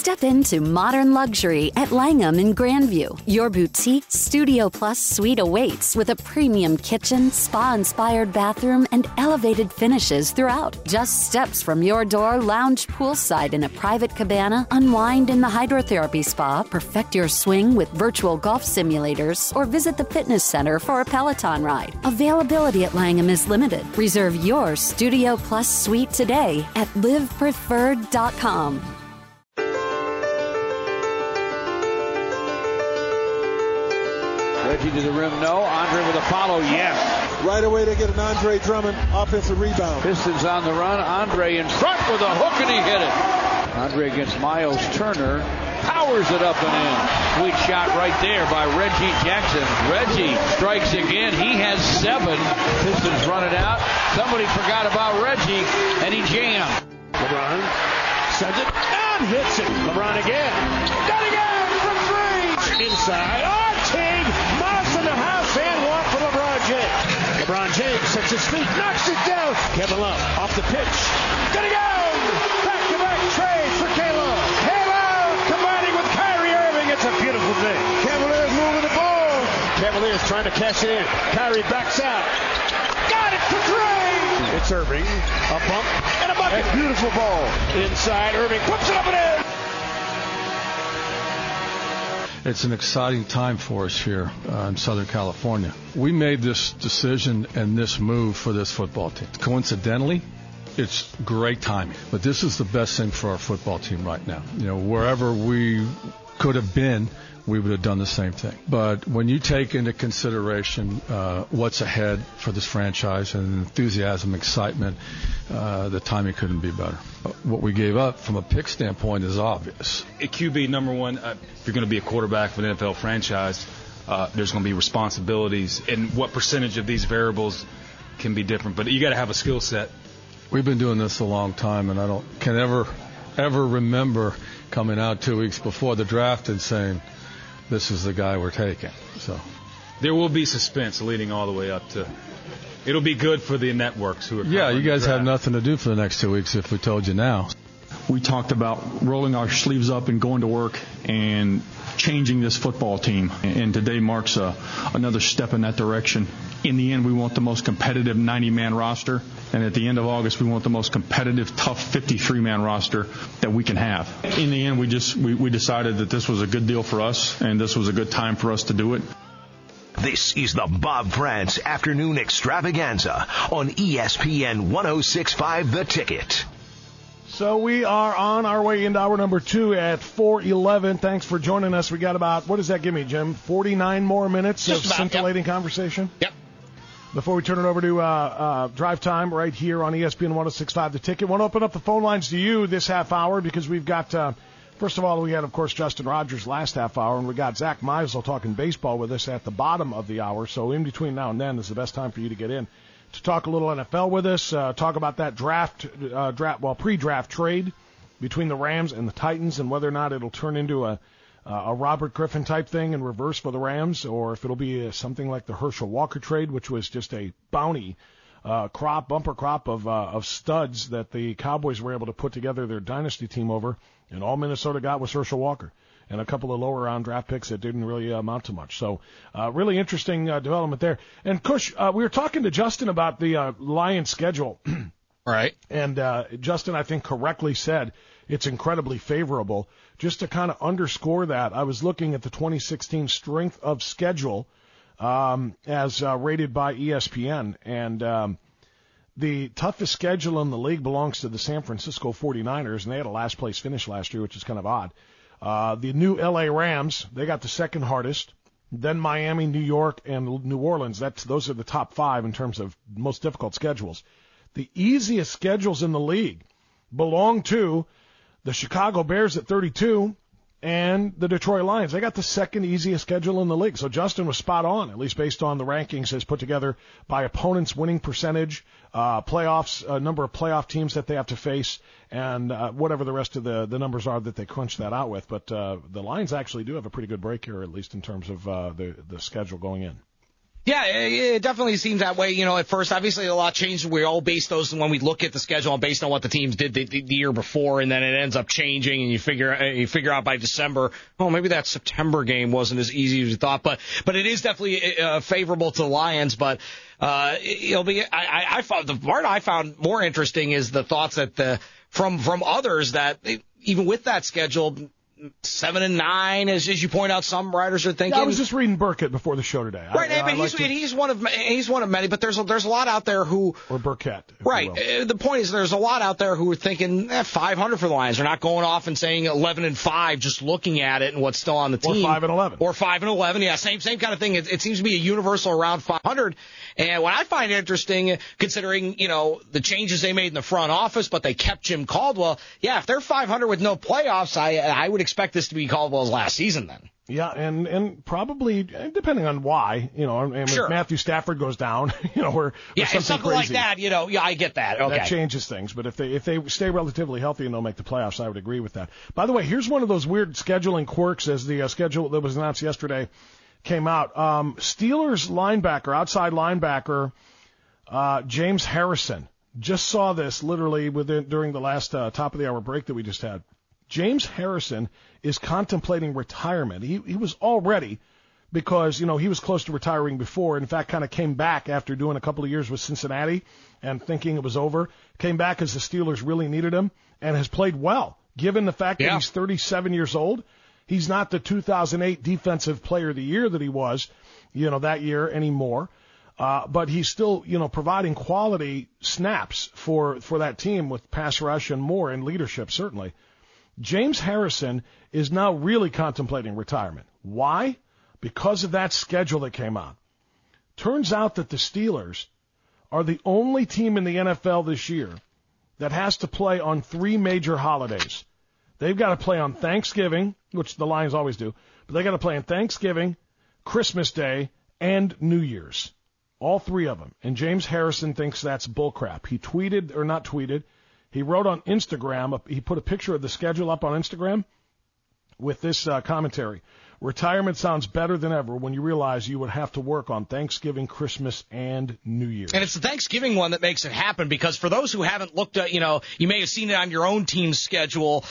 Step into modern luxury at Langham in Grandview. Your boutique Studio Plus suite awaits with a premium kitchen, spa-inspired bathroom, and elevated finishes throughout. Just steps from your door, lounge poolside in a private cabana, unwind in the hydrotherapy spa, perfect your swing with virtual golf simulators, or visit the fitness center for a Peloton ride. Availability at Langham is limited. Reserve your Studio Plus suite today at livepreferred.com. Reggie to the rim, no. Andre with a follow, yes. Right away they get an Andre Drummond offensive rebound. Pistons on the run. Andre in front with a hook, and he hit it. Andre against Miles Turner. Powers it up and in. Sweet shot right there by Reggie Jackson. Reggie strikes again. He has 7. Pistons run it out. Somebody forgot about Reggie, and he jammed. LeBron sends it and hits it. LeBron again. Got it again from 3. Inside. Artig. Mouse in the house and one for LeBron James. LeBron James sets his feet. Knocks it down. Kevin Love off the pitch. Got it again. Back-to-back trades for K-Love. Combining with Kyrie Irving. It's a beautiful thing. Cavaliers moving the ball. Cavaliers trying to cash it in. Kyrie backs out. Got it for 3. It's Irving. A bump and a bucket. A beautiful ball. Inside. Irving puts it up and in. It's an exciting time for us here in Southern California. We made this decision and this move for this football team. Coincidentally, it's great timing. But this is the best thing for our football team right now. You know, wherever we could have been, we would have done the same thing. But when you take into consideration what's ahead for this franchise and enthusiasm, excitement, the timing couldn't be better. What we gave up from a pick standpoint is obvious. At QB, number one, if you're going to be a quarterback for an NFL franchise, there's going to be responsibilities, and what percentage of these variables can be different. But you got to have a skill set. We've been doing this a long time, and I can ever remember coming out 2 weeks before the draft and saying, this is the guy we're taking. So there will be suspense leading all the way up to. It'll be good for the networks who are. Yeah, you guys have nothing to do for the next 2 weeks if we told you now. We talked about rolling our sleeves up and going to work and changing this football team. And today marks another step in that direction. In the end, we want the most competitive 90-man roster. And at the end of August, we want the most competitive, tough 53-man roster that we can have. In the end, we decided that this was a good deal for us, and this was a good time for us to do it. This is the Bob France Afternoon Extravaganza on ESPN 106.5 The Ticket. So we are on our way into hour number 2 at 4:11. Thanks for joining us. We got about, what does that give me, Jim? 49 more minutes of scintillating conversation? Yep. Before we turn it over to Drive Time right here on ESPN 106.5 The Ticket, want to open up the phone lines to you this half hour because we've got, first of all, we had, of course, Justin Rogers last half hour, and we got Zach Meisel talking baseball with us at the bottom of the hour. So in between now and then is the best time for you to get in to talk a little NFL with us, talk about that pre-draft trade between the Rams and the Titans and whether or not it'll turn into a Robert Griffin type thing in reverse for the Rams, or if it'll be something like the Herschel Walker trade, which was just a bounty bumper crop of studs that the Cowboys were able to put together their dynasty team over, and all Minnesota got was Herschel Walker and a couple of lower round draft picks that didn't really amount to much. So really interesting development there. And Kush, we were talking to Justin about the Lions schedule. Right. And Justin, I think, correctly said it's incredibly favorable. Just to kind of underscore that, I was looking at the 2016 strength of schedule as rated by ESPN, and the toughest schedule in the league belongs to the San Francisco 49ers, and they had a last-place finish last year, which is kind of odd. The new L.A. Rams, they got the second hardest. Then Miami, New York, and New Orleans. Those are the top 5 in terms of most difficult schedules. The easiest schedules in the league belong to the Chicago Bears at 32 and the Detroit Lions. They got the second easiest schedule in the league. So Justin was spot on, at least based on the rankings as put together by opponents' winning percentage, playoffs, number of playoff teams that they have to face, and whatever the rest of the numbers are that they crunch that out with. But the Lions actually do have a pretty good break here, at least in terms of the schedule going in. Yeah, it definitely seems that way. At first, obviously, a lot changed. We all base those when we look at the schedule based on what the teams did the year before, and then it ends up changing, and you figure out by December, maybe that September game wasn't as easy as you thought. But it is definitely favorable to the Lions. But it'll be. I found the part I found more interesting is the thoughts that from others that even with that schedule. 7-9, as you point out, some writers are thinking. Yeah, I was just reading Burkett before the show today. Right, but he's one of many. But there's a lot out there who or Burkett. Right. The point is, there's a lot out there who are thinking 500 for the Lions. They're not going off and saying 11-5, just looking at it and what's still on the team. Or 5-11. Or 5-11. Yeah, same kind of thing. It seems to be a universal around 500. And what I find interesting, considering the changes they made in the front office, but they kept Jim Caldwell. Yeah, if they're 500 with no playoffs, I would expect this to be Caldwell's last season then. Yeah, and probably depending on why, and sure. if Matthew Stafford goes down, or something crazy, like that, I get that. Okay. That changes things. But if they stay relatively healthy and don't make the playoffs, I would agree with that. By the way, here's one of those weird scheduling quirks as the schedule that was announced yesterday came out. Steelers outside linebacker, James Harrison. Just saw this literally during the last top of the hour break that we just had. James Harrison is contemplating retirement. He was all ready because, he was close to retiring before. In fact, kind of came back after doing a couple of years with Cincinnati and thinking it was over. Came back as the Steelers really needed him and has played well, given the fact that he's 37 years old. He's not the 2008 Defensive Player of the Year that he was, that year anymore. But he's still, providing quality snaps for that team with pass rush and more and leadership, certainly. James Harrison is now really contemplating retirement. Why? Because of that schedule that came out. Turns out that the Steelers are the only team in the NFL this year that has to play on 3 major holidays. They've got to play on Thanksgiving, which the Lions always do, but they got to play on Thanksgiving, Christmas Day, and New Year's. All 3 of them. And James Harrison thinks that's bullcrap. He He wrote on Instagram, he put a picture of the schedule up on Instagram with this commentary. Retirement sounds better than ever when you realize you would have to work on Thanksgiving, Christmas, and New Year's. And it's the Thanksgiving one that makes it happen, because for those who haven't looked at, you may have seen it on your own team's schedule,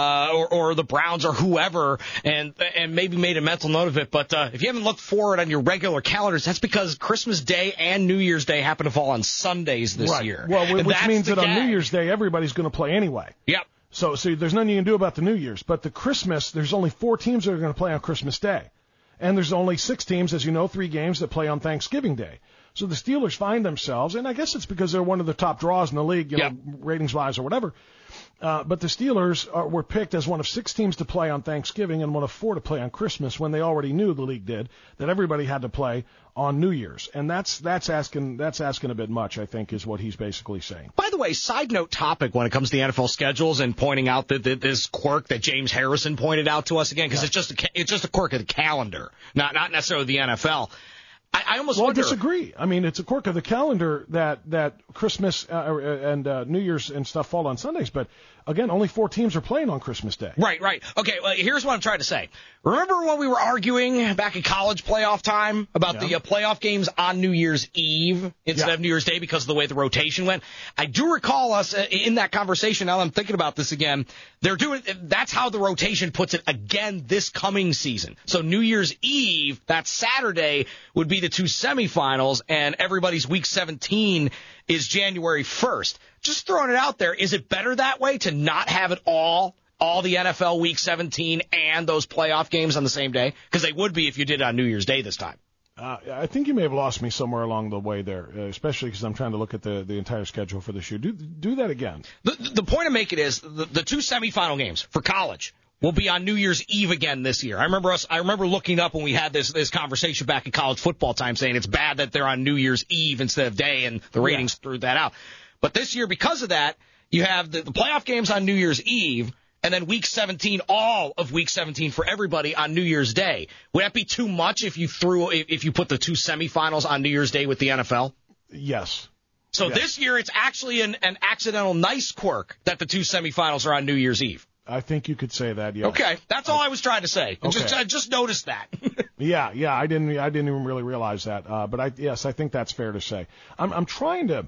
or the Browns or whoever, and maybe made a mental note of it. But if you haven't looked for it on your regular calendars, that's because Christmas Day and New Year's Day happen to fall on Sundays this year. Well, which means that on New Year's Day, everybody's going to play anyway. Yep. So there's nothing you can do about the New Year's. But the Christmas, there's only 4 teams that are going to play on Christmas Day. And there's only 6 teams, as you know, 3 games that play on Thanksgiving Day. So the Steelers find themselves, and I guess it's because they're one of the top draws in the league, ratings-wise or whatever. But the Steelers were picked as one of 6 teams to play on Thanksgiving and one of 4 to play on Christmas, when they already knew, the league did, that everybody had to play on New Year's. And that's asking a bit much, I think, is what he's basically saying. By the way, side note topic when it comes to the NFL schedules and pointing out that this quirk that James Harrison pointed out to us again, because it's just a quirk of the calendar, not necessarily the NFL. I almost wonder. I disagree. I mean, it's a quirk of the calendar that Christmas and New Year's and stuff fall on Sundays. But, again, only 4 teams are playing on Christmas Day. Right. Okay, well, here's what I'm trying to say. Remember when we were arguing back in college playoff time about the playoff games on New Year's Eve instead of New Year's Day because of the way the rotation went? I do recall us in that conversation. Now I'm thinking about this again. That's how the rotation puts it again this coming season. So New Year's Eve, that Saturday, would be the 2 semifinals, and everybody's Week 17 is January 1st. Just throwing it out there, is it better that way to not have it all the NFL Week 17 and those playoff games on the same day? Because they would be if you did it on New Year's Day this time. I think you may have lost me somewhere along the way there, especially because I'm trying to look at the entire schedule for this year. Do that again. The point I'm making is the 2 semifinal games for college will be on New Year's Eve again this year. I remember looking up when we had this conversation back in college football time, saying it's bad that they're on New Year's Eve instead of day, and the ratings threw that out. But this year, because of that, you have the playoff games on New Year's Eve, and then Week 17, all of Week 17 for everybody on New Year's Day. Would that be too much if you put the 2 semifinals on New Year's Day with the NFL? Yes. So this year, it's actually an accidental nice quirk that the 2 semifinals are on New Year's Eve. I think you could say that, yeah. Okay, that's all I was trying to say. Okay. I just noticed that. Yeah, I didn't even really realize that. But I think that's fair to say. I'm trying to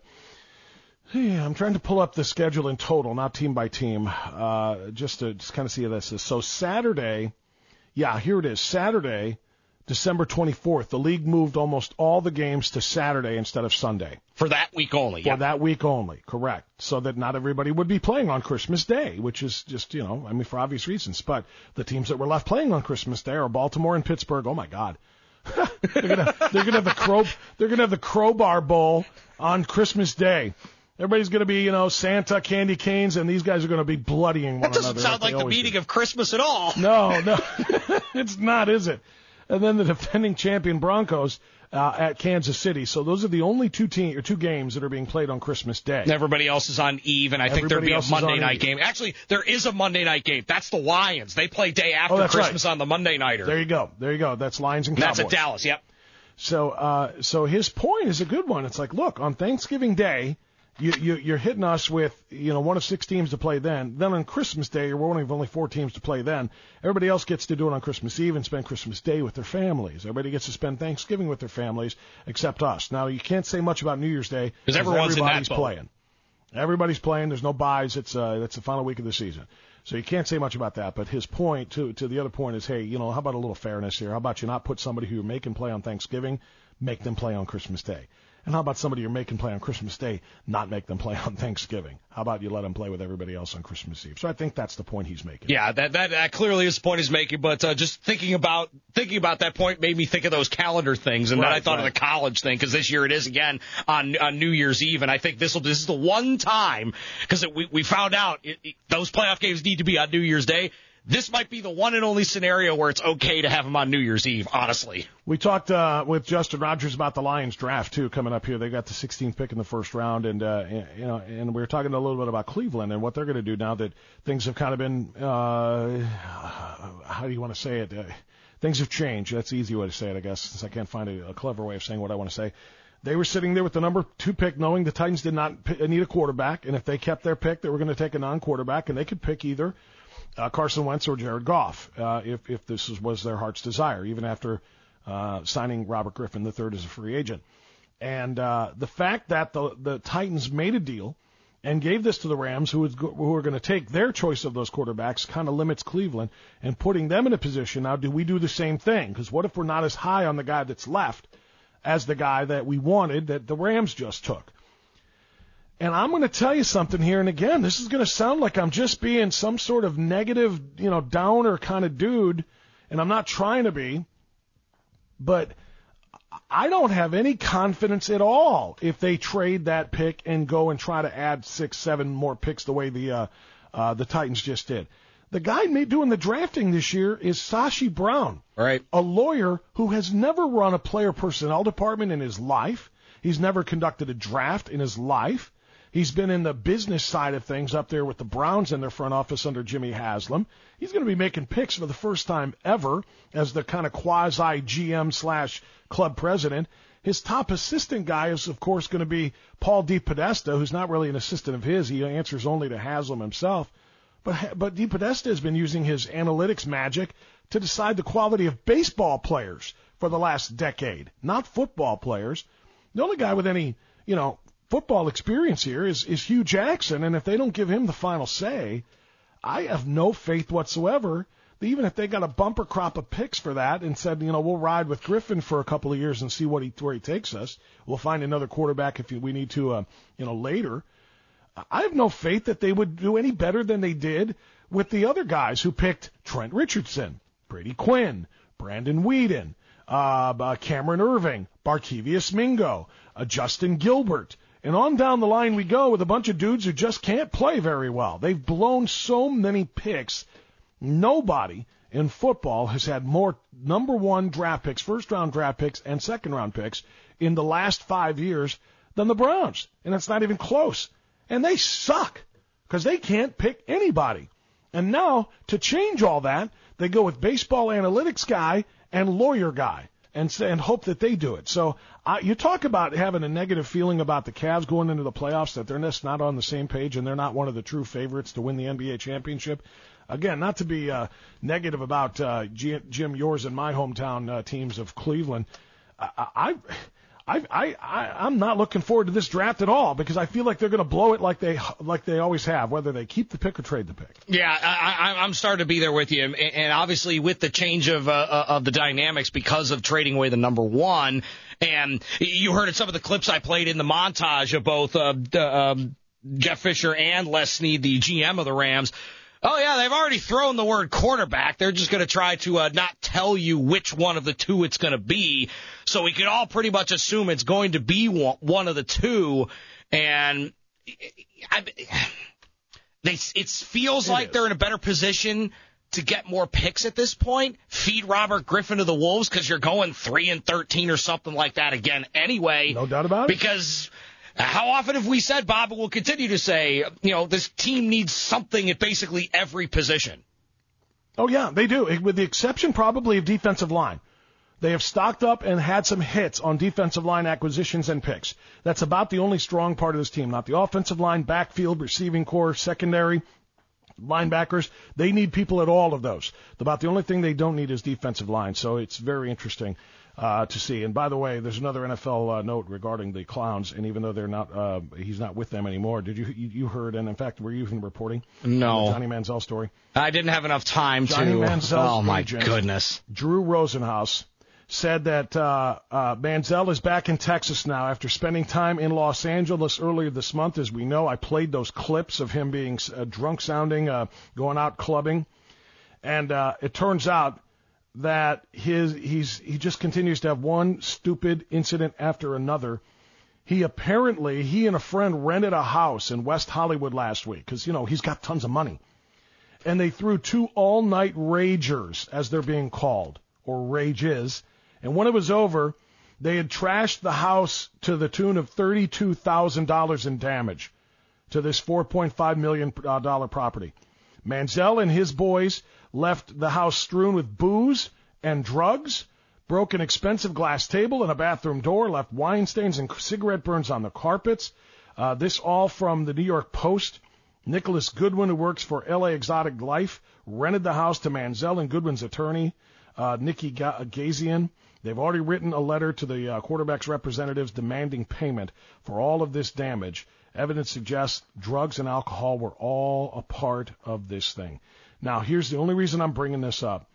pull up the schedule in total, not team by team, just to kind of see how this is. So Saturday, yeah, here it is. Saturday, December 24th, the league moved almost all the games to Saturday instead of Sunday. For that week only, yeah. For that week only, correct. So that not everybody would be playing on Christmas Day, which is just, for obvious reasons. But the teams that were left playing on Christmas Day are Baltimore and Pittsburgh. Oh my God. They're gonna have the Crowbar Bowl on Christmas Day. Everybody's going to be, Santa, candy canes, and these guys are going to be bloodying one another. That doesn't sound like the meaning of Christmas at all. No, it's not, is it? And then the defending champion Broncos at Kansas City. So those are the only two games that are being played on Christmas Day. And everybody else is on Eve, and I think there'd be a Monday night game. Actually, there is a Monday night game. That's the Lions. They play day after Christmas on the Monday nighter. There you go. That's Lions and Cowboys. That's at Dallas, yep. So his point is a good one. It's like, look, on Thanksgiving Day, you're hitting us with, one of 6 teams to play then. Then on Christmas Day, you're one of only 4 teams to play then. Everybody else gets to do it on Christmas Eve and spend Christmas Day with their families. Everybody gets to spend Thanksgiving with their families except us. Now, you can't say much about New Year's Day because everybody's in that boat. Playing. Everybody's playing. There's no buys. That's the final week of the season. So you can't say much about that. But his point, to the other point, is, hey, how about a little fairness here? How about you not put somebody who you're making play on Thanksgiving, make them play on Christmas Day? And how about somebody you're making play on Christmas Day, not make them play on Thanksgiving? How about you let them play with everybody else on Christmas Eve? So I think that's the point he's making. Yeah, that clearly is the point he's making. But just thinking about that point made me think of those calendar things, and then I thought of the college thing, because this year it is again on New Year's Eve, and I think this is the one time, because we found out those playoff games need to be on New Year's Day. This might be the one and only scenario where it's okay to have them on New Year's Eve, honestly. We talked with Justin Rogers about the Lions draft, too, coming up here. They got the 16th pick in the first round, and we were talking a little bit about Cleveland and what they're going to do now that things have kind of been, how do you want to say it? Things have changed. That's the easy way to say it, I guess, since I can't find a clever way of saying what I want to say. They were sitting there with the number 2 pick, knowing the Titans did not need a quarterback, and if they kept their pick, they were going to take a non-quarterback, and they could pick either Carson Wentz or Jared Goff, if this was their heart's desire, even after signing Robert Griffin III as a free agent. And the fact that the Titans made a deal and gave this to the Rams, who are going to take their choice of those quarterbacks, kind of limits Cleveland and putting them in a position. Now, do we do the same thing? Because what if we're not as high on the guy that's left as the guy that we wanted that the Rams just took? And I'm going to tell you something here, and again, this is going to sound like I'm just being some sort of negative, downer kind of dude, and I'm not trying to be, but I don't have any confidence at all if they trade that pick and go and try to add 6, 7 more picks the way the Titans just did. The guy doing the drafting this year is Sashi Brown, right? A lawyer who has never run a player personnel department in his life. He's never conducted a draft in his life. He's been in the business side of things up there with the Browns in their front office under Jimmy Haslam. He's going to be making picks for the first time ever as the kind of quasi-GM/club president. His top assistant guy is, of course, going to be Paul DePodesta, who's not really an assistant of his. He answers only to Haslam himself. But DePodesta has been using his analytics magic to decide the quality of baseball players for the last decade, not football players. The only guy with any, football experience here is Hugh Jackson, and if they don't give him the final say, I have no faith whatsoever that even if they got a bumper crop of picks for that and said, we'll ride with Griffin for a couple of years and see where he takes us, we'll find another quarterback if we need to, later. I have no faith that they would do any better than they did with the other guys who picked Trent Richardson, Brady Quinn, Brandon Weeden, Cameron Irving, Barkevius Mingo, Justin Gilbert. And on down the line we go with a bunch of dudes who just can't play very well. They've blown so many picks. Nobody in football has had more number 1 draft picks, first-round draft picks, and second-round picks in the last 5 years than the Browns. And it's not even close. And they suck because they can't pick anybody. And now, to change all that, they go with baseball analytics guy and lawyer guy and hope that they do it. So you talk about having a negative feeling about the Cavs going into the playoffs, that they're just not on the same page and they're not one of the true favorites to win the NBA championship. again, not to be negative about Jim, yours and my hometown teams of Cleveland, I'm not looking forward to this draft at all because I feel like they're going to blow it like they always have, whether they keep the pick or trade the pick. Yeah, I'm starting to be there with you, and obviously with the change of the dynamics because of trading away the number one, and you heard in some of the clips I played in the montage of both Jeff Fisher and Les Snead, the GM of the Rams. Oh, yeah, they've already thrown the word quarterback. They're just going to try to not tell you which one of the two it's going to be. So we can all pretty much assume it's going to be one of the two. And it feels like they're in a better position to get more picks at this point. Feed Robert Griffin to the Wolves because you're going 3-13 or something like that again anyway. No doubt about it. Because how often have we said, Bob, and we'll continue to say, this team needs something at basically every position? Oh, yeah, they do, with the exception probably of defensive line. They have stocked up and had some hits on defensive line acquisitions and picks. That's about the only strong part of this team, not the offensive line, backfield, receiving core, secondary, linebackers. They need people at all of those. About the only thing they don't need is defensive line, so it's very interesting to see. And by the way, there's another NFL note regarding the Clowns, and even though they're not, he's not with them anymore. Did you heard? And in fact, were you even reporting? No. The Johnny Manziel story. I didn't have enough time Johnny to. Manziel's oh my agent, goodness. Drew Rosenhaus said that Manziel is back in Texas now after spending time in Los Angeles earlier this month. As we know, I played those clips of him being drunk sounding, going out clubbing, and it turns out that he just continues to have one stupid incident after another. He and a friend rented a house in West Hollywood last week because, he's got tons of money. And they threw 2 all-night ragers, as they're being called, or rages. And when it was over, they had trashed the house to the tune of $32,000 in damage to this $4.5 million property. Manziel and his boys left the house strewn with booze and drugs, broke an expensive glass table and a bathroom door, left wine stains and cigarette burns on the carpets. This all from the New York Post. Nicholas Goodwin, who works for LA Exotic Life, rented the house to Manziel and Goodwin's attorney, Nikki Gazian. They've already written a letter to the quarterback's representatives demanding payment for all of this damage. Evidence suggests drugs and alcohol were all a part of this thing. Now, here's the only reason I'm bringing this up.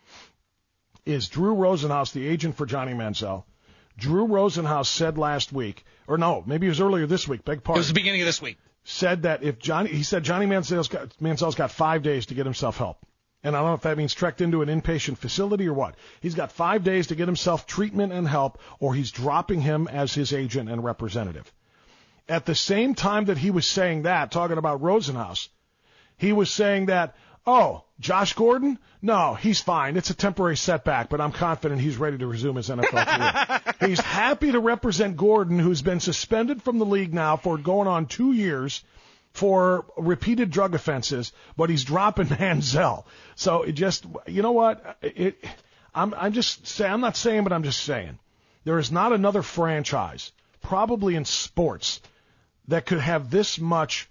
Is Drew Rosenhaus, the agent for Johnny Manziel. Drew Rosenhaus said last week, or no, maybe it was earlier this week, beg pardon. It was the beginning of this week. Said that Johnny Manziel's got 5 days to get himself help. And I don't know if that means trekked into an inpatient facility or what. He's got 5 days to get himself treatment and help, or he's dropping him as his agent and representative. At the same time that he was saying that, talking about Rosenhaus, he was saying that, Josh Gordon? No, he's fine. It's a temporary setback, but I'm confident he's ready to resume his NFL career. He's happy to represent Gordon, who's been suspended from the league now for going on 2 years for repeated drug offenses, but he's dropping Manziel. So it just, you know what? I'm not saying, but I'm just saying. There is not another franchise, probably in sports, that could have this much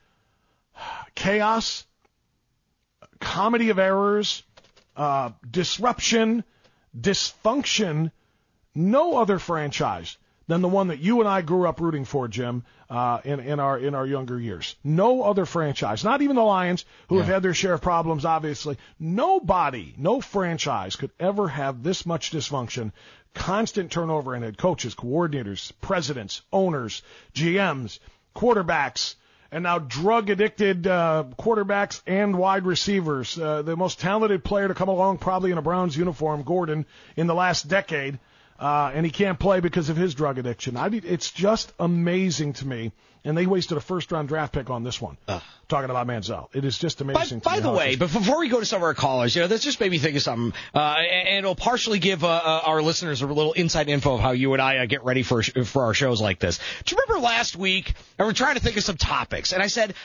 chaos, comedy of errors, disruption, dysfunction. No other franchise than the one that you and I grew up rooting for, Jim, in our younger years. No other franchise, not even the Lions, who have had their share of problems, obviously. No franchise could ever have this much dysfunction, constant turnover in head coaches, coordinators, presidents, owners, GMs, quarterbacks, and now drug-addicted quarterbacks and wide receivers. The most talented player to come along probably in a Browns uniform, Gordon, in the last decade. And he can't play because of his drug addiction. It's just amazing to me. And they wasted a first-round draft pick on this one, talking about Manziel. It is just amazing to me. By the way, but before we go to some of our callers, this just made me think of something. And it'll partially give our listeners a little inside info of how you and I get ready for our shows like this. Do you remember last week, and we're trying to think of some topics, and I said,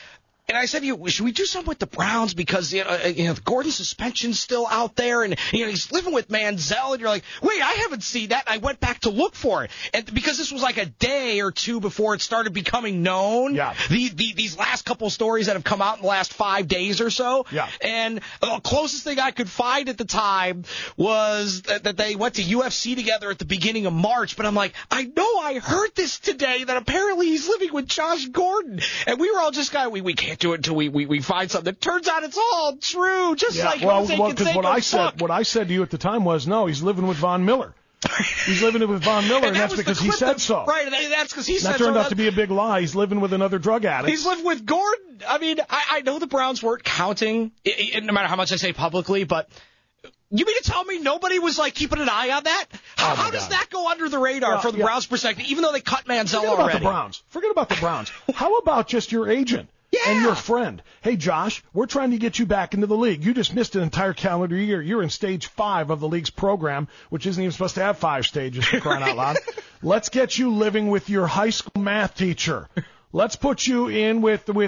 And I said to you, should we do something with the Browns because Gordon's suspension's still out there, and he's living with Manziel, and you're like, wait, I haven't seen that. And I went back to look for it, and because this was like a day or two before it started becoming known. Yeah. These last couple of stories that have come out in the last 5 days or so. Yeah. And the closest thing I could find at the time was that they went to UFC together at the beginning of March. But I'm like, I know I heard this today that apparently he's living with Josh Gordon, and we were all just we can't do it until we find something. It turns out it's all true, just like Jose Canseco. What I said to you at the time was, no, he's living with Von Miller. He's living with Von Miller, and that's because he said so. Right, that's because he said so. That turned out to be a big lie. He's living with another drug addict. He's living with Gordon. I mean, I know the Browns weren't counting, no matter how much I say publicly, but you mean to tell me nobody was keeping an eye on that? How does that go under the radar from the Browns' perspective, even though they cut Manziel already? Forget about the Browns. How about just your agent? Yeah. And your friend. Hey, Josh, we're trying to get you back into the league. You just missed an entire calendar year. You're in stage 5 of the league's program, which isn't even supposed to have 5 stages, for crying out loud. Let's get you living with your high school math teacher. Let's put you in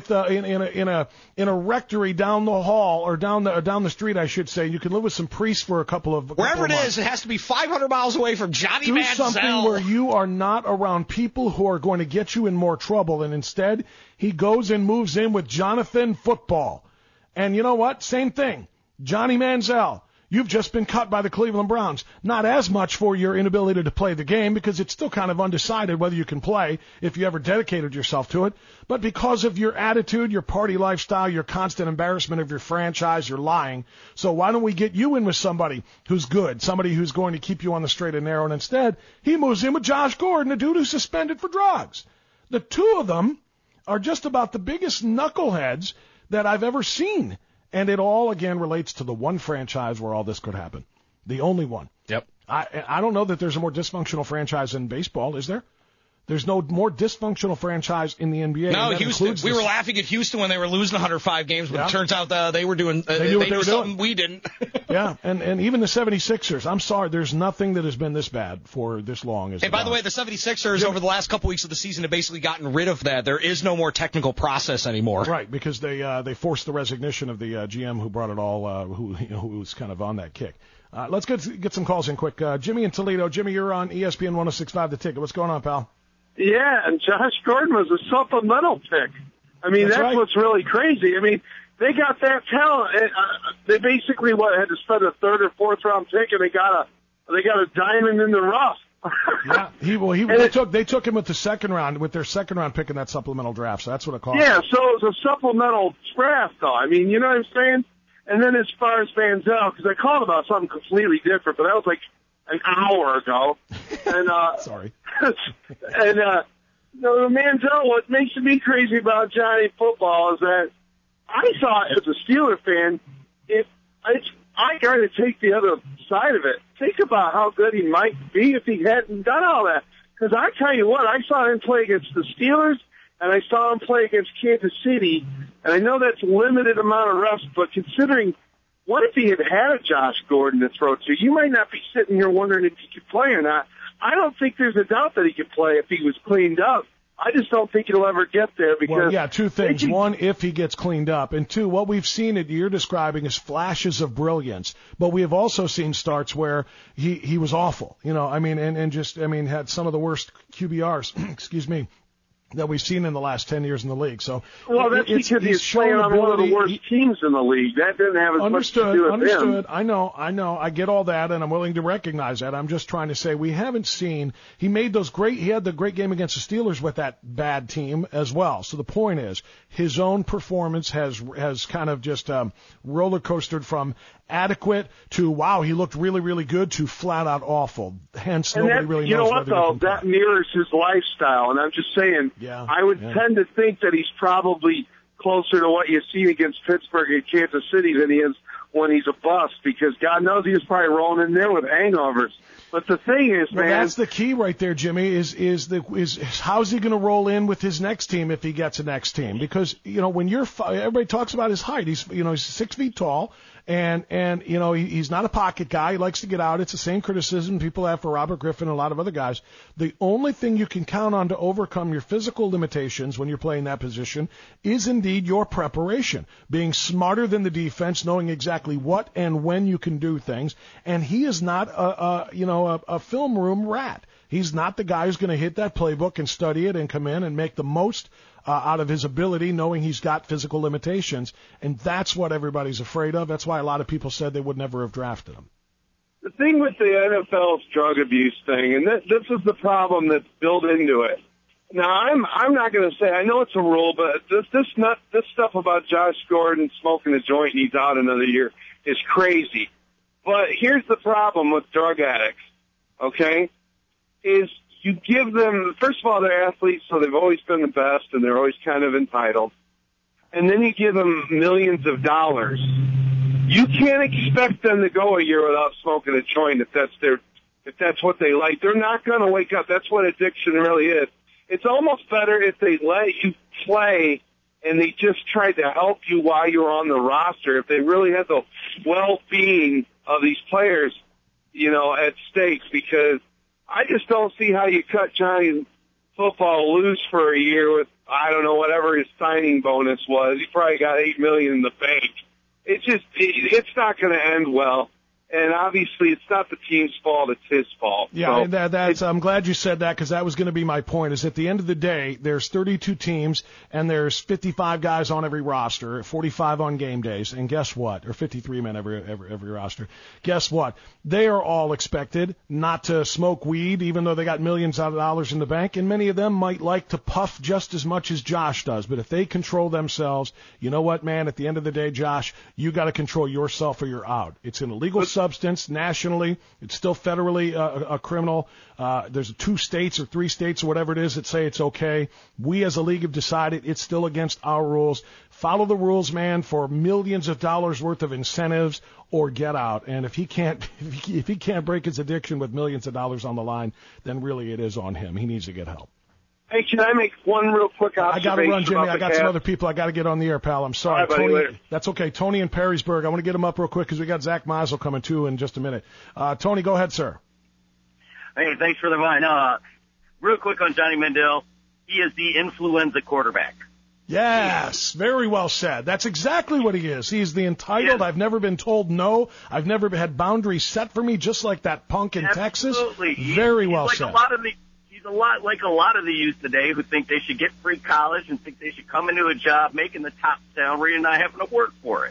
in a rectory down the hall or down the street, I should say. You can live with some priests for a couple of wherever it is. It has to be 500 miles away from Johnny Manziel. Do something where you are not around people who are going to get you in more trouble, and instead he goes and moves in with Jonathan Football. And you know what? Same thing. Johnny Manziel. You've just been cut by the Cleveland Browns. Not as much for your inability to play the game, because it's still kind of undecided whether you can play if you ever dedicated yourself to it, but because of your attitude, your party lifestyle, your constant embarrassment of your franchise, you're lying. So why don't we get you in with somebody who's good, somebody who's going to keep you on the straight and narrow, and instead he moves in with Josh Gordon, a dude who's suspended for drugs. The two of them are just about the biggest knuckleheads that I've ever seen. And it all, again, relates to the one franchise where all this could happen. The only one. Yep. I don't know that there's a more dysfunctional franchise in baseball, is there? There's no more dysfunctional franchise in the NBA. No, Houston. We were laughing at Houston when they were losing 105 games, but it turns out they were doing they were something doing. We didn't. Yeah, and even the 76ers. I'm sorry, there's nothing that has been this bad for this long. And by the way, the 76ers over the last couple weeks of the season have basically gotten rid of that. There is no more technical process anymore. Right, because they forced the resignation of the GM who brought it all, who was kind of on that kick. Let's get some calls in quick. Jimmy in Toledo. Jimmy, you're on ESPN 106.5 The Ticket. What's going on, pal? Yeah, and Josh Gordon was a supplemental pick. I mean, that's right. What's really crazy. I mean, they got that talent. They basically had to spend a 3rd or 4th round pick, and they got a diamond in the rough. Yeah, they took him with the second round, with their second round pick in that supplemental draft. So that's what it cost. Yeah, so it was a supplemental draft, though. I mean, you know what I'm saying? And then as far as Manziel, because I called about something completely different, but that was like an hour ago. And sorry. And Manziel, what makes me crazy about Johnny Football is that I thought, as a Steeler fan, I got to take the other side of it. Think about how good he might be if he hadn't done all that. Because I tell you what, I saw him play against the Steelers, and I saw him play against Kansas City, and I know that's a limited amount of reps, but considering what if he had a Josh Gordon to throw to, you might not be sitting here wondering if he could play or not. I don't think there's a doubt that he could play if he was cleaned up. I just don't think he'll ever get there because... Well, yeah, two things. One, if he gets cleaned up. And two, what we've seen that you're describing is flashes of brilliance. But we have also seen starts where he was awful. And had some of the worst QBRs, excuse me, that we've seen in the last 10 years in the league. So, well, that's because he's playing on one of the worst teams in the league. That didn't have as much to do with him. I know. I get all that, and I'm willing to recognize that. I'm just trying to say we haven't seen. He had the great game against the Steelers with that bad team as well. So the point is, his own performance has kind of just roller coastered from adequate to wow, he looked really, really good to flat out awful. Hence, nobody really knows. You know what though? That mirrors his lifestyle, and I'm just saying. Yeah, I would tend to think that he's probably closer to what you see against Pittsburgh and Kansas City than he is when he's a bust, because God knows he was probably rolling in there with hangovers. But the thing is, man, that's the key right there, Jimmy. Is how's he going to roll in with his next team if he gets a next team? Because when everybody talks about his height, he's 6 feet tall, And you know, he's not a pocket guy. He likes to get out. It's the same criticism people have for Robert Griffin and a lot of other guys. The only thing you can count on to overcome your physical limitations when you're playing that position is indeed your preparation, being smarter than the defense, knowing exactly what and when you can do things. And he is not a film room rat. He's not the guy who's going to hit that playbook and study it and come in and make the most out of his ability, knowing he's got physical limitations. And that's what everybody's afraid of. That's why a lot of people said they would never have drafted him. The thing with the NFL's drug abuse thing, and this is the problem that's built into it. Now, I'm not going to say, I know it's a rule, but this stuff about Josh Gordon smoking a joint and he's out another year is crazy. But here's the problem with drug addicts, okay, is you give them, first of all, they're athletes, so they've always been the best, and they're always kind of entitled. And then you give them millions of dollars. You can't expect them to go a year without smoking a joint if that's what they like. They're not going to wake up. That's what addiction really is. It's almost better if they let you play and they just tried to help you while you're on the roster. If they really had the well-being of these players, you know, at stake, because I just don't see how you cut Johnny Football loose for a year with, I don't know, whatever his signing bonus was. He probably got $8 million in the bank. It's not going to end well. And obviously, it's not the team's fault; it's his fault. Yeah, so, I'm glad you said that, because that was going to be my point. Is at the end of the day, there's 32 teams and there's 55 guys on every roster, 45 on game days, and guess what? Or 53 men every roster. Guess what? They are all expected not to smoke weed, even though they got millions of dollars in the bank, and many of them might like to puff just as much as Josh does. But if they control themselves, you know what, man? At the end of the day, Josh, you got to control yourself or you're out. It's an illegal substance nationally. It's still federally a criminal. There's 2 states or 3 states or whatever it is that say it's okay. We as a league have decided it's still against our rules. Follow the rules, man, for millions of dollars worth of incentives, or get out. And if he can't break his addiction with millions of dollars on the line, then really it is on him. He needs to get help. Hey, can I make one real quick observation? I got to run, Jimmy. I got some other people. I got to get on the air, pal. I'm sorry. All right, buddy, Tony, later. That's okay. Tony in Perrysburg. I want to get him up real quick because we got Zach Meisel coming too in just a minute. Tony, go ahead, sir. Hey, thanks for the line. Real quick on Johnny Mandel. He is the influenza quarterback. Yes, very well said. That's exactly what he is. He's the entitled. I've never been told no. I've never had boundaries set for me, just like that punk in Texas. Very well said. He's a lot like a lot of the youth today who think they should get free college and think they should come into a job making the top salary and not having to work for it.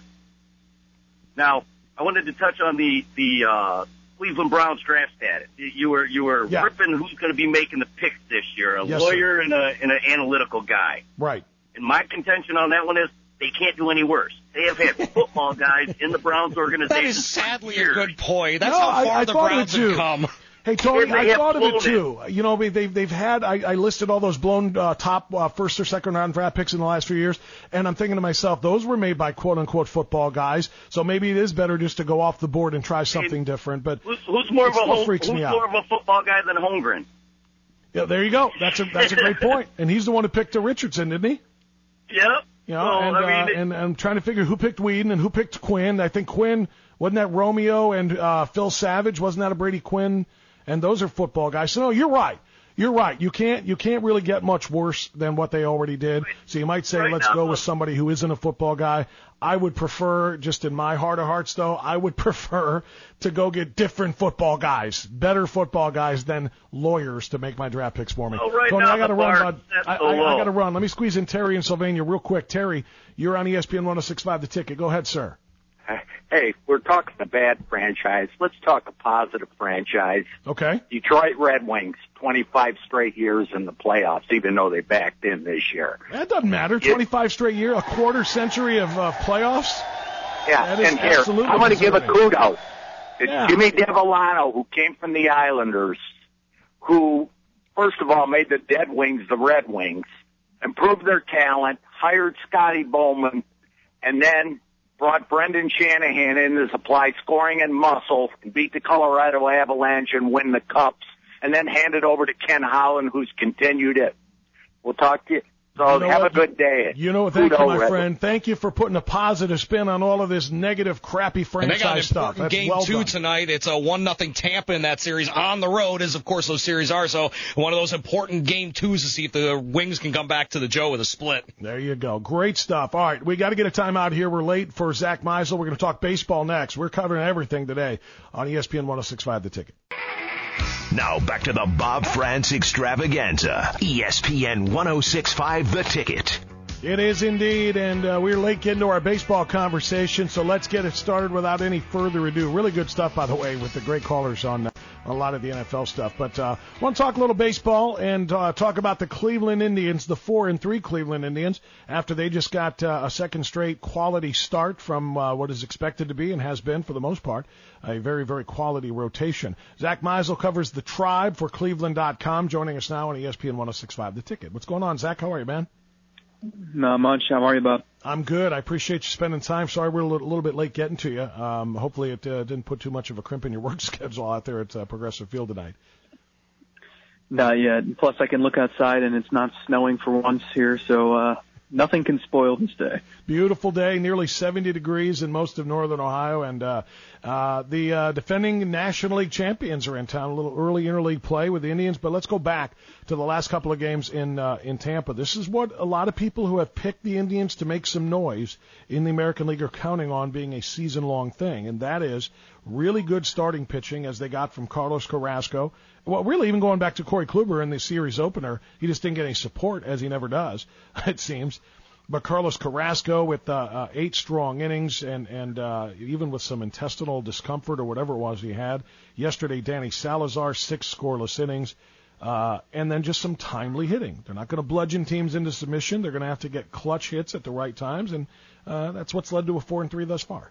Now, I wanted to touch on the Cleveland Browns draft status. You were ripping who's going to be making the picks this year, a lawyer and an analytical guy. Right. And my contention on that one is they can't do any worse. They have had football guys in the Browns organization. That is sadly a good point. That's how far the Browns have come. Hey, Tony, I thought of it too. You know, they've had, I listed all those blown top first or second round draft picks in the last few years, and I'm thinking to myself, those were made by quote unquote football guys, so maybe it is better just to go off the board and try something different. But who's more of a football guy than Holmgren? Yeah, there you go. That's a great point. And he's the one who picked Richardson, didn't he? Yep. You know, and I'm trying to figure who picked Whedon and who picked Quinn. I think Quinn, wasn't that Romeo and Phil Savage? Wasn't that a Brady Quinn? And those are football guys. So no, you're right. You're right. You can't really get much worse than what they already did. So you might say, let's go with somebody who isn't a football guy. I would prefer, just in my heart of hearts though, I would prefer to go get different football guys, better football guys than lawyers to make my draft picks for me. Tony, I got to run, bud. I got to run. Let me squeeze in Terry in Sylvania real quick. Terry, you're on ESPN 106.5 The Ticket. Go ahead, sir. Hey, we're talking a bad franchise. Let's talk a positive franchise. Okay. Detroit Red Wings, 25 straight years in the playoffs, even though they backed in this year. That doesn't matter. 25 straight years, a quarter century of playoffs? Yeah, and here, I want to give a kudos to Jimmy Devellano, who came from the Islanders, who, first of all, made the Dead Wings the Red Wings, improved their talent, hired Scotty Bowman, and then brought Brendan Shanahan in to supply scoring and muscle and beat the Colorado Avalanche and win the Cups, and then hand it over to Ken Holland, who's continued it. We'll talk to you. So have a good day. Thank you, my friend. Thank you for putting a positive spin on all of this negative, crappy franchise stuff. And they got an important game, too, tonight. It's a 1-0 Tampa in that series on the road, as, of course, those series are. So one of those important game twos to see if the Wings can come back to the Joe with a split. There you go. Great stuff. All right, we got to get a timeout here. We're late for Zach Meisel. We're going to talk baseball next. We're covering everything today on ESPN 106.5 The Ticket. Now back to the Bob France Extravaganza. ESPN 106.5 The Ticket. It is indeed, and we're late getting to our baseball conversation, so let's get it started without any further ado. Really good stuff, by the way, with the great callers on a lot of the NFL stuff. But I want to talk a little baseball and talk about the Cleveland Indians, the 4-3 Cleveland Indians, after they just got a second straight quality start from what is expected to be and has been, for the most part, a very, very quality rotation. Zach Meisel covers the Tribe for Cleveland.com, joining us now on ESPN 106.5 The Ticket. What's going on, Zach? How are you, man? Not much. How are you, Bob? I'm good. I appreciate you spending time. Sorry we're a little bit late getting to you. Hopefully it didn't put too much of a crimp in your work schedule out there at Progressive Field tonight. Not yet. Plus, I can look outside, and it's not snowing for once here, so nothing can spoil this day. Beautiful day, nearly 70 degrees in most of northern Ohio, and the defending National League champions are in town. A little early interleague play with the Indians, but let's go back to the last couple of games in Tampa. This is what a lot of people who have picked the Indians to make some noise in the American League are counting on being a season-long thing, and that is really good starting pitching as they got from Carlos Carrasco. Well, really even going back to Corey Kluber in the series opener, he just didn't get any support, as he never does, it seems. But Carlos Carrasco with 8 strong innings and even with some intestinal discomfort or whatever it was he had. Yesterday, Danny Salazar, 6 scoreless innings. And then just some timely hitting. They're not going to bludgeon teams into submission. They're going to have to get clutch hits at the right times, and that's what's led to a 4-3 thus far.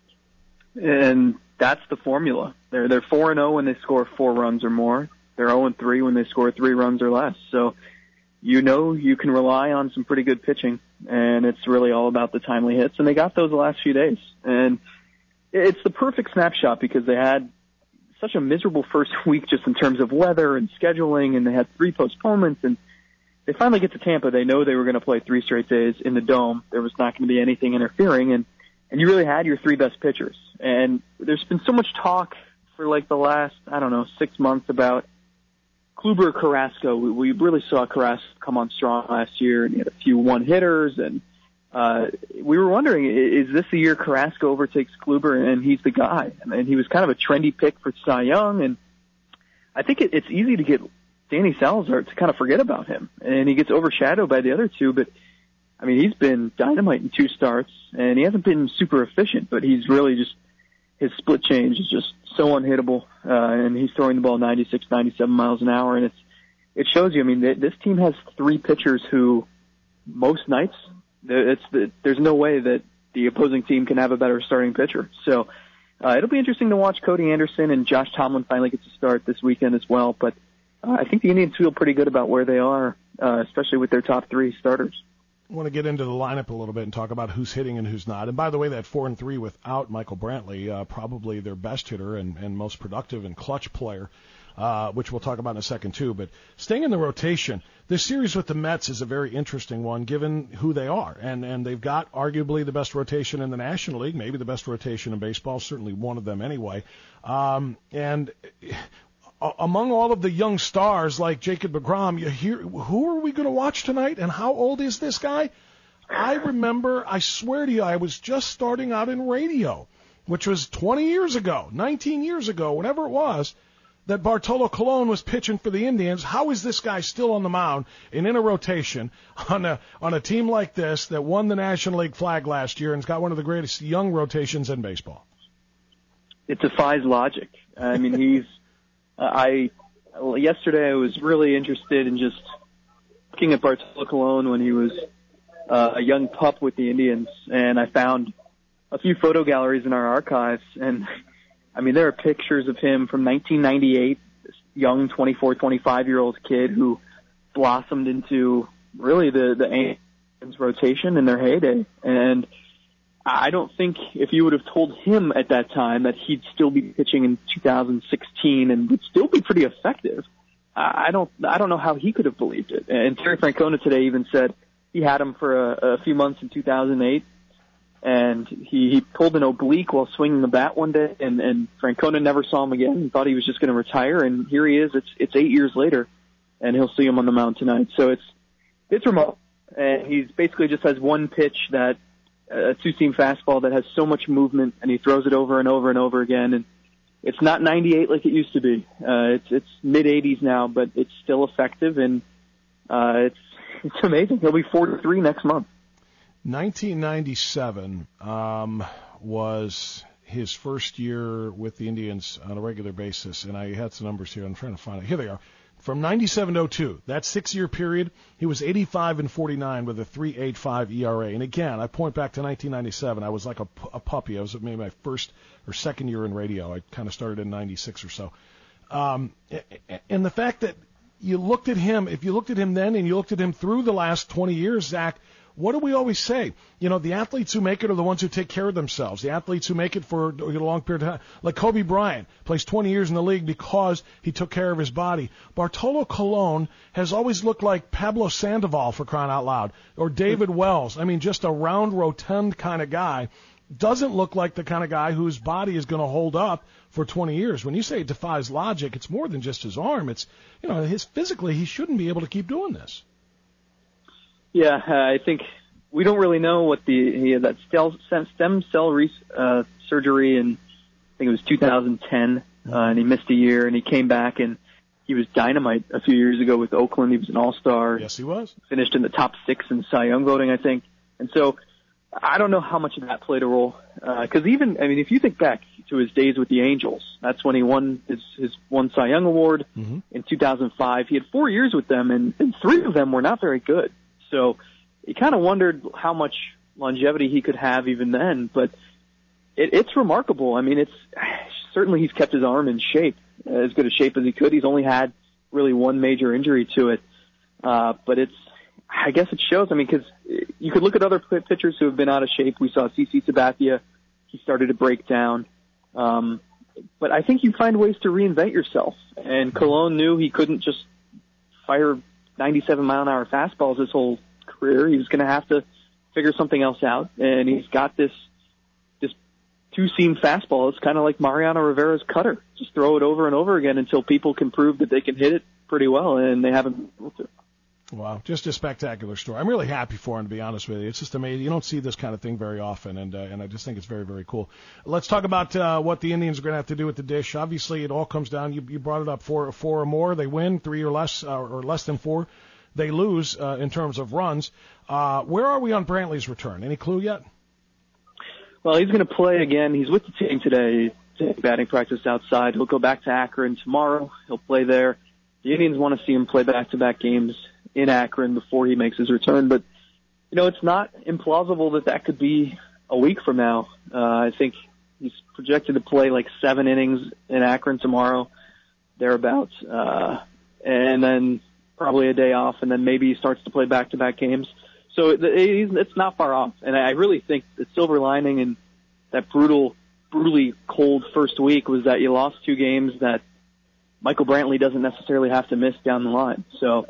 And that's the formula. They're 4-0 when they score 4 runs or more. They're 0-3 when they score 3 runs or less. So you know you can rely on some pretty good pitching, and it's really all about the timely hits. And they got those the last few days. And it's the perfect snapshot because they had such a miserable first week just in terms of weather and scheduling, and they had 3 postponements. And they finally get to Tampa. They know they were going to play 3 straight days in the Dome. There was not going to be anything interfering, and you really had your 3 best pitchers. And there's been so much talk for like the last, 6 months about Kluber, Carrasco. We really saw Carrasco come on strong last year, and he had a few one-hitters, and we were wondering, is this the year Carrasco overtakes Kluber and he's the guy? And he was kind of a trendy pick for Cy Young, and I think it's easy to get Danny Salazar to kind of forget about him, and he gets overshadowed by the other two, but I mean, he's been dynamite in 2 starts, and he hasn't been super efficient, but he's really just, his split change is just so unhittable, and he's throwing the ball 96, 97 miles an hour, and it shows you, I mean, this team has 3 pitchers who most nights, there's no way that the opposing team can have a better starting pitcher. So it'll be interesting to watch Cody Anderson, and Josh Tomlin finally gets to start this weekend as well, but I think the Indians feel pretty good about where they are, especially with their top 3 starters. I want to get into the lineup a little bit and talk about who's hitting and who's not. And by the way, that 4-3 without Michael Brantley, probably their best hitter and most productive and clutch player, which we'll talk about in a second too. But staying in the rotation, this series with the Mets is a very interesting one given who they are. And they've got arguably the best rotation in the National League, maybe the best rotation in baseball, certainly one of them anyway. And among all of the young stars like Jacob deGrom, you hear, who are we going to watch tonight, and how old is this guy? I remember, I swear to you, I was just starting out in radio, which was 20 years ago, 19 years ago, whatever it was, that Bartolo Colon was pitching for the Indians. How is this guy still on the mound and in a rotation on a team like this that won the National League flag last year and's got one of the greatest young rotations in baseball? It defies logic. I mean, yesterday I was really interested in just looking at Bartolo Colon when he was a young pup with the Indians, and I found a few photo galleries in our archives, and I mean, there are pictures of him from 1998, this young 24, 25-year-old kid who blossomed into really the Indians rotation in their heyday. And I don't think if you would have told him at that time that he'd still be pitching in 2016 and would still be pretty effective, I don't know how he could have believed it. And Terry Francona today even said, he had him for a few months in 2008. And he pulled an oblique while swinging the bat one day, and Francona never saw him again and thought he was just going to retire. And here he is. It's 8 years later, and he'll see him on the mound tonight. So it's remote. And he's basically just has one pitch that a two-seam fastball that has so much movement, and he throws it over and over and over again. And it's not 98 like it used to be. It's mid-80s now, but it's still effective, and it's amazing. He'll be 43 next month. 1997 was his first year with the Indians on a regular basis, and I had some numbers here. I'm trying to find it. Here they are. From 97 to 02, that 6-year period, he was 85-49 with a 3.85 ERA. And again, I point back to 1997. I was like a puppy. I was maybe my first or second year in radio. I kind of started in 96 or so. And the fact that you looked at him, if you looked at him then and you looked at him through the last 20 years, Zach, what do we always say? You know, the athletes who make it are the ones who take care of themselves. The athletes who make it for a long period of time, like Kobe Bryant, plays 20 years in the league because he took care of his body. Bartolo Colon has always looked like Pablo Sandoval, for crying out loud, or David Wells. I mean, just a round, rotund kind of guy. Doesn't look like the kind of guy whose body is going to hold up for 20 years. When you say it defies logic, it's more than just his arm. It's, you know, physically he shouldn't be able to keep doing this. Yeah, I think we don't really know what he had that stem cell surgery in, I think it was 2010, and he missed a year, and he came back, and he was dynamite a few years ago with Oakland. He was an all-star. Yes, he was. Finished in the top 6 in Cy Young voting, I think. And so I don't know how much of that played a role. Because even, I mean, if you think back to his days with the Angels, that's when he won his one Cy Young Award in 2005. He had 4 years with them, and 3 of them were not very good. So you kind of wondered how much longevity he could have even then, but it's remarkable. I mean, certainly he's kept his arm in shape, as good a shape as he could. He's only had really one major injury to it, but I guess it shows. I mean, because you could look at other pitchers who have been out of shape. We saw CC Sabathia; he started to break down, but I think you find ways to reinvent yourself. And Colon knew he couldn't just fire 97-mile-an-hour fastballs his whole career. He was going to have to figure something else out, and he's got this two-seam fastball. It's kind of like Mariano Rivera's cutter. Just throw it over and over again until people can prove that they can hit it pretty well, and they haven't been able to. Wow, just a spectacular story. I'm really happy for him, to be honest with you. It's just amazing. You don't see this kind of thing very often, and I just think it's very, very cool. Let's talk about what the Indians are going to have to do with the dish. Obviously, it all comes down. You brought it up: 4 or more, they win. 3 or less, or less than 4, they lose in terms of runs. Where are we on Brantley's return? Any clue yet? Well, he's going to play again. He's with the team today. Batting practice outside. He'll go back to Akron tomorrow. He'll play there. The Indians want to see him play back-to-back games in Akron before he makes his return. But, you know, it's not implausible that could be a week from now. I think he's projected to play like 7 innings in Akron tomorrow, thereabouts, and then probably a day off, and then maybe he starts to play back-to-back games. So it's not far off. And I really think the silver lining in that brutally cold first week was that you lost 2 games that Michael Brantley doesn't necessarily have to miss down the line. So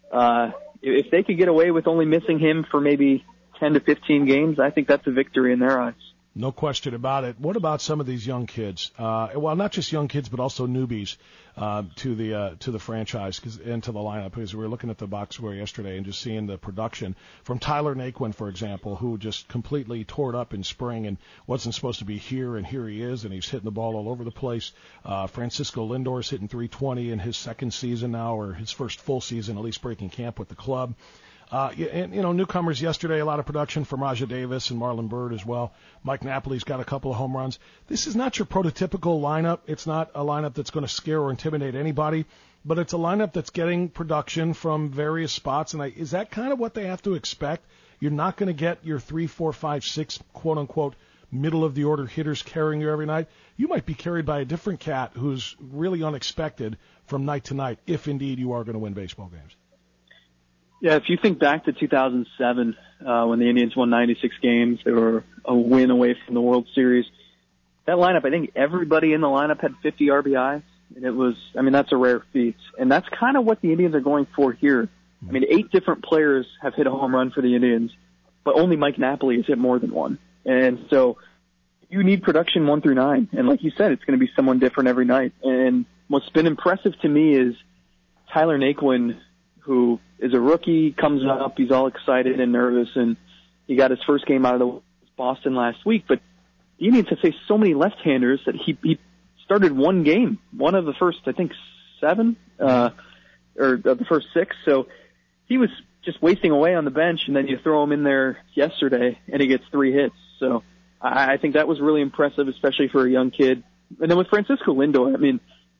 if they could get away with only missing him for maybe 10 to 15 games, I think that's a victory in their eyes. No question about it. What about some of these young kids? Well, not just young kids, but also newbies to the franchise and to the lineup. Because we were looking at the box score yesterday and just seeing the production from Tyler Naquin, for example, who just completely tore it up in spring and wasn't supposed to be here, and here he is, and he's hitting the ball all over the place. Francisco Lindor's hitting .320 in his second season now, or his first full season, at least breaking camp with the club. And, you know, newcomers yesterday, a lot of production from Raja Davis and Marlon Byrd as well. Mike Napoli's got a couple of home runs. This is not your prototypical lineup. It's not a lineup that's going to scare or intimidate anybody, but it's a lineup that's getting production from various spots. And is that kind of what they have to expect? You're not going to get your 3, 4, 5, 6, quote unquote, middle of the order hitters carrying you every night. You might be carried by a different cat who's really unexpected from night to night, if indeed you are going to win baseball games. Yeah, if you think back to 2007, when the Indians won 96 games, they were a win away from the World Series. That lineup, I think everybody in the lineup had 50 RBIs, and that's a rare feat. And that's kind of what the Indians are going for here. I mean, 8 different players have hit a home run for the Indians, but only Mike Napoli has hit more than one. And so you need production 1 through 9. And like you said, it's going to be someone different every night. And what's been impressive to me is Tyler Naquin, who is a rookie, comes up, he's all excited and nervous, and he got his first game out of Boston last week. But the Indians have faced so many left-handers that he started one game, one of the first, I think, 7, or the first 6. So he was just wasting away on the bench, and then you throw him in there yesterday, and he gets 3 hits. So I think that was really impressive, especially for a young kid. And then with Francisco Lindor, I mean,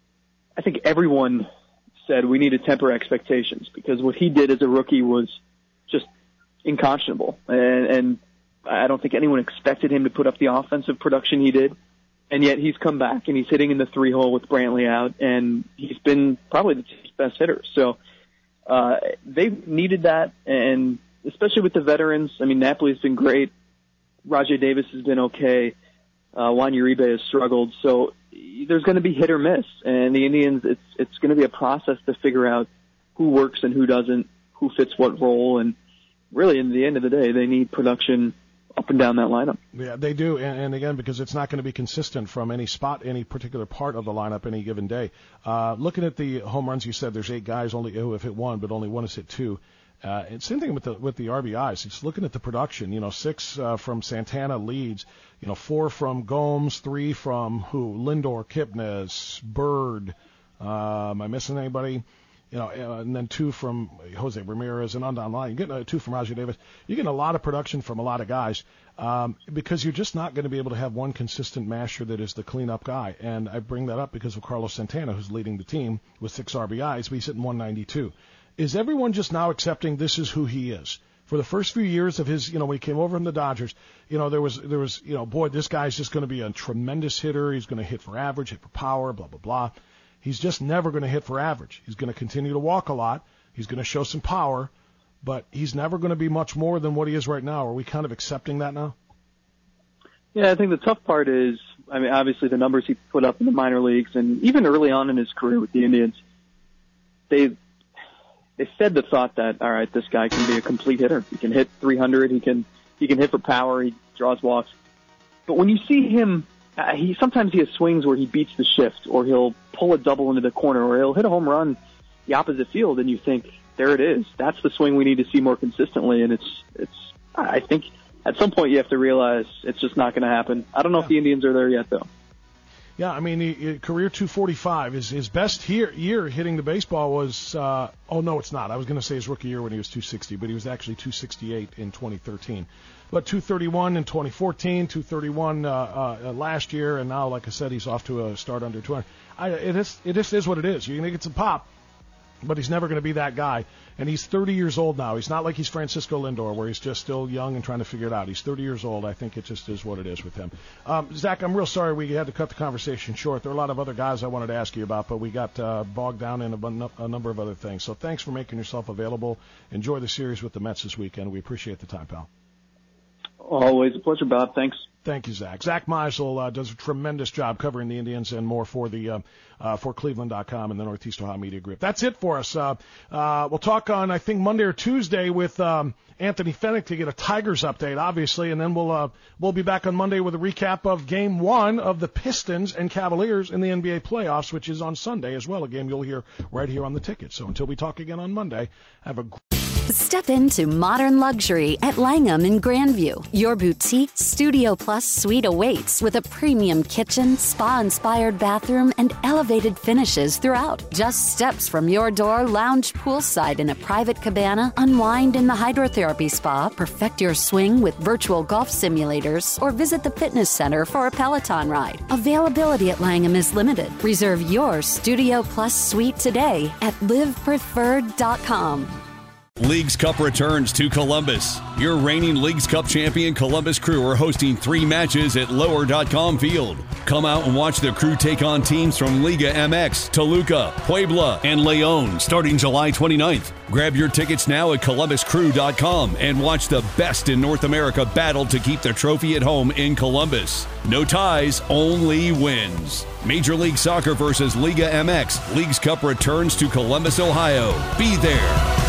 I think everyone said we need to temper expectations because what he did as a rookie was just unconscionable. And I don't think anyone expected him to put up the offensive production he did. And yet he's come back and he's hitting in the 3-hole with Brantley out, and he's been probably the team's best hitter. So they've needed that, and especially with the veterans. I mean, Napoli's been great. Rajai Davis has been okay. Juan Uribe has struggled. So there's going to be hit or miss. And the Indians, it's going to be a process to figure out who works and who doesn't, who fits what role. And really, in the end of the day, they need production up and down that lineup. Yeah, they do. And again, because it's not going to be consistent from any spot, any particular part of the lineup any given day. Looking at the home runs, you said there's 8 guys only who have hit 1, but only 1 has hit 2. And same thing with the RBIs. It's looking at the production. 6 from Santana leads. 4 from Gomes, 3 from Lindor, Kipnis, Bird. Am I missing anybody? And then 2 from Jose Ramirez and on down the line. You get 2 from Rajai Davis. You're getting a lot of production from a lot of guys because you're just not going to be able to have one consistent masher that is the cleanup guy. And I bring that up because of Carlos Santana, who's leading the team with 6 RBIs, but he's hitting 192. Is everyone just now accepting this is who he is? For the first few years of his, when he came over from the Dodgers, there was, boy, this guy's just going to be a tremendous hitter. He's going to hit for average, hit for power, blah, blah, blah. He's just never going to hit for average. He's going to continue to walk a lot. He's going to show some power, but he's never going to be much more than what he is right now. Are we kind of accepting that now? Yeah, I think the tough part is, obviously the numbers he put up in the minor leagues and even early on in his career with the Indians, they fed the thought that, all right, this guy can be a complete hitter. He can hit 300. He can hit for power. He draws walks. But when you see him, sometimes he has swings where he beats the shift, or he'll pull a double into the corner, or he'll hit a home run the opposite field, and you think, there it is. That's the swing we need to see more consistently. And I think at some point you have to realize it's just not going to happen. I don't know if the Indians are there yet, though. Yeah, career 245. His best year hitting the baseball was, no, it's not. I was going to say his rookie year when he was 260, but he was actually 268 in 2013. But 231 in 2014, 231 last year, and now, like I said, he's off to a start under 200. It just is what it is. You're going to get some pop, but he's never going to be that guy. And he's 30 years old now. He's not like he's Francisco Lindor, where he's just still young and trying to figure it out. He's 30 years old. I think it just is what it is with him. Zach, I'm real sorry we had to cut the conversation short. There are a lot of other guys I wanted to ask you about, but we got bogged down in a number of other things. So thanks for making yourself available. Enjoy the series with the Mets this weekend. We appreciate the time, pal. Always a pleasure, Bob. Thanks. Thank you, Zach. Zach Meisel does a tremendous job covering the Indians and more for the for Cleveland.com and the Northeast Ohio Media Group. That's it for us. We'll talk on, I think, Monday or Tuesday with Anthony Fennick to get a Tigers update, obviously, and then we'll be back on Monday with a recap of Game 1 of the Pistons and Cavaliers in the NBA playoffs, which is on Sunday as well, a game you'll hear right here on the ticket. So until we talk again on Monday, have a Step into modern luxury at Langham in Grandview. Your boutique Studio Plus suite awaits with a premium kitchen, spa-inspired bathroom, and elevated finishes throughout. Just steps from your door, lounge poolside in a private cabana, unwind in the hydrotherapy spa, perfect your swing with virtual golf simulators, or visit the fitness center for a Peloton ride. Availability at Langham is limited. Reserve your Studio Plus suite today at livepreferred.com. Leagues Cup returns to Columbus. Your reigning Leagues Cup champion Columbus Crew are hosting 3 matches at Lower.com Field. Come out and watch the Crew take on teams from Liga MX, Toluca, Puebla, and Leon starting July 29th. Grab your tickets now at ColumbusCrew.com and watch the best in North America battle to keep the trophy at home in Columbus. No ties, only wins. Major League Soccer versus Liga MX. Leagues Cup returns to Columbus, Ohio. Be there.